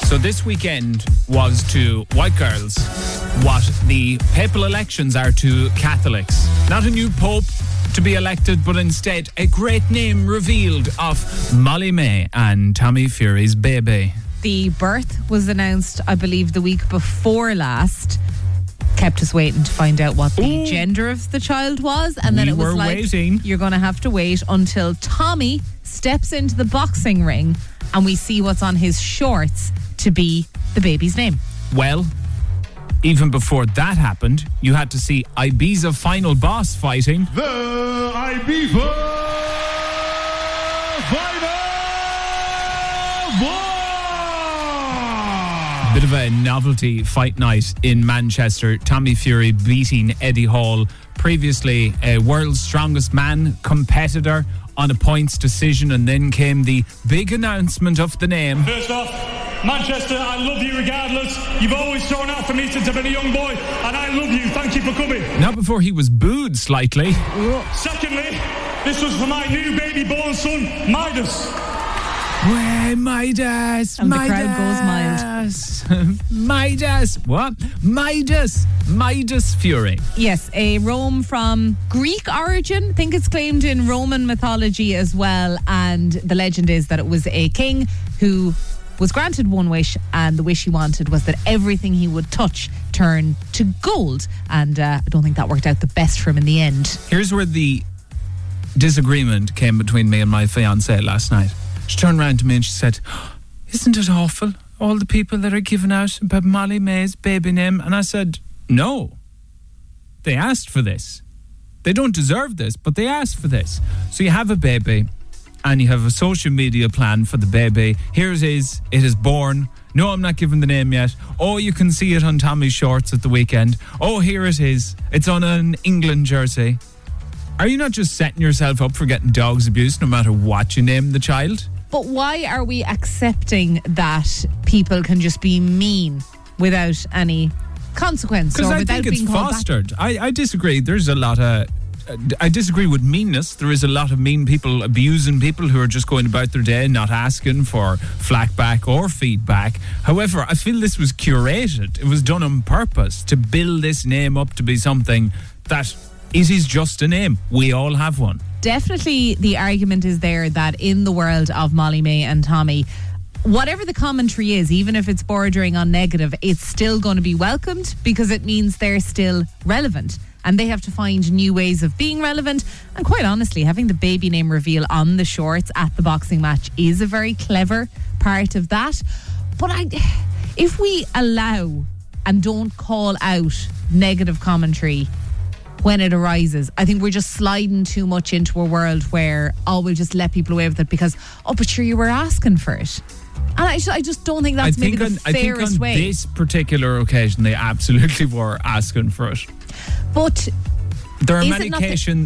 So this weekend was to white girls what the papal elections are to Catholics. Not a new pope to be elected, but instead a great name revealed of Molly-Mae and Tommy Fury's baby. The birth was announced, I believe, the week before last. Kept us waiting to find out what the gender of the child was, and then it was like, waiting. You're going to have to wait until Tommy steps into the boxing ring and we see what's on his shorts to be the baby's name. Well, even before that happened, you had to see Ibiza final boss fighting the Ibiza final boss. Bit of a novelty fight night in Manchester. Tommy Fury beating Eddie Hall, previously a world's strongest man competitor, on a points decision, and then came the big announcement of the name. First off, Manchester, I love you regardless. You've always thrown out for me since I've been a young boy, and I love you. Thank you for coming. Not before he was booed slightly. Secondly, this was for my new baby born son, Midas. Way Midas, And Midas. the crowd goes mild. Midas, what? Midas Fury. Yes, a Rome from Greek origin. I think it's claimed in Roman mythology as well. And the legend is that it was a king who was granted one wish, and the wish he wanted was that everything he would touch turned to gold. And I don't think that worked out the best for him in the end. Here's where the disagreement came between me and my fiancée last night. She turned around to me and she said, "Isn't it awful, all the people that are giving out about Molly-Mae's baby name?" And I said, "No. They asked for this. They don't deserve this, but they asked for this." So you have a baby and you have a social media plan for the baby. Here it is. It is born. No, I'm not giving the name yet. Oh, you can see it on Tommy's shorts at the weekend. Oh, here it is. It's on an England jersey. Are you not just setting yourself up for getting dog's abuse no matter what you name the child? But why are we accepting that people can just be mean without any consequence, or Because I without think it's being called back? fostered. I disagree. There's a lot of... I disagree with meanness. There is a lot of mean people abusing people who are just going about their day, not asking for flack back or feedback. However, I feel this was curated. It was done on purpose to build this name up to be something that it is just a name. We all have one. Definitely the argument is there that in the world of Molly-Mae and Tommy, whatever the commentary is, even if it's bordering on negative, it's still going to be welcomed because it means they're still relevant. And they have to find new ways of being relevant. And quite honestly, having the baby name reveal on the shorts at the boxing match is a very clever part of that. But if we allow and don't call out negative commentary when it arises, I think we're just sliding too much into a world where, we'll just let people away with it because, but sure, you were asking for it. And I just don't think that's maybe the fairest way. I think on this particular occasion, they absolutely were asking for it. But there are many occasions,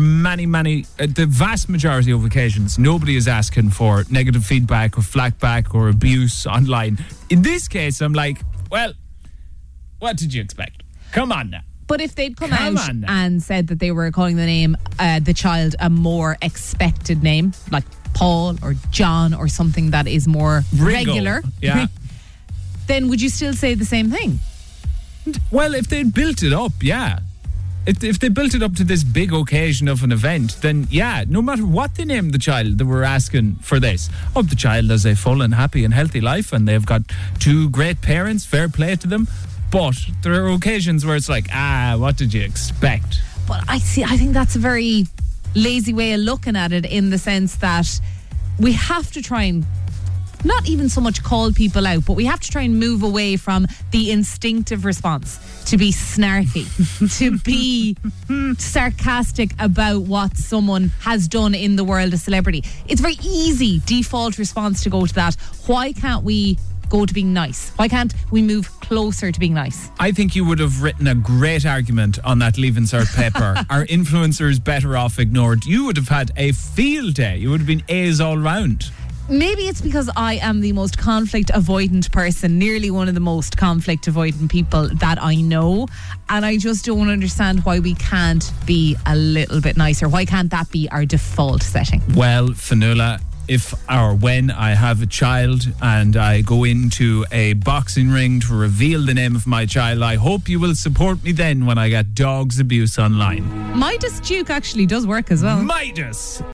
the vast majority of occasions, nobody is asking for negative feedback or flack back or abuse online. In this case, I'm like, well, what did you expect? Come on now. But if they'd come out and said that they were calling the child a more expected name, like Paul or John or something that is more regular, yeah, then would you still say the same thing? Well, if they'd built it up, yeah. If they built it up to this big occasion of an event, then yeah, no matter what they named the child, they were asking for this. Oh, the child has a full and happy and healthy life and they've got two great parents, fair play to them. But there are occasions where it's like, what did you expect? But I think that's a very lazy way of looking at it, in the sense that we have to try and not even so much call people out, but we have to try and move away from the instinctive response to be snarky, to be sarcastic about what someone has done in the world of celebrity. It's a very easy default response to go to that. Why can't we go to being nice? Why can't we move closer to being nice? I think you would have written a great argument on that Leaving Cert paper. Our influencer is better off ignored. You would have had a field day. You would have been A's all round. Maybe it's because I am the most conflict avoidant person, nearly one of the most conflict avoidant people that I know, and I just don't understand why we can't be a little bit nicer. Why can't that be our default setting? Well, Fionnuala, if or when I have a child and I go into a boxing ring to reveal the name of my child, I hope you will support me then when I get dogs abuse online. Midas Duke actually does work as well. Midas!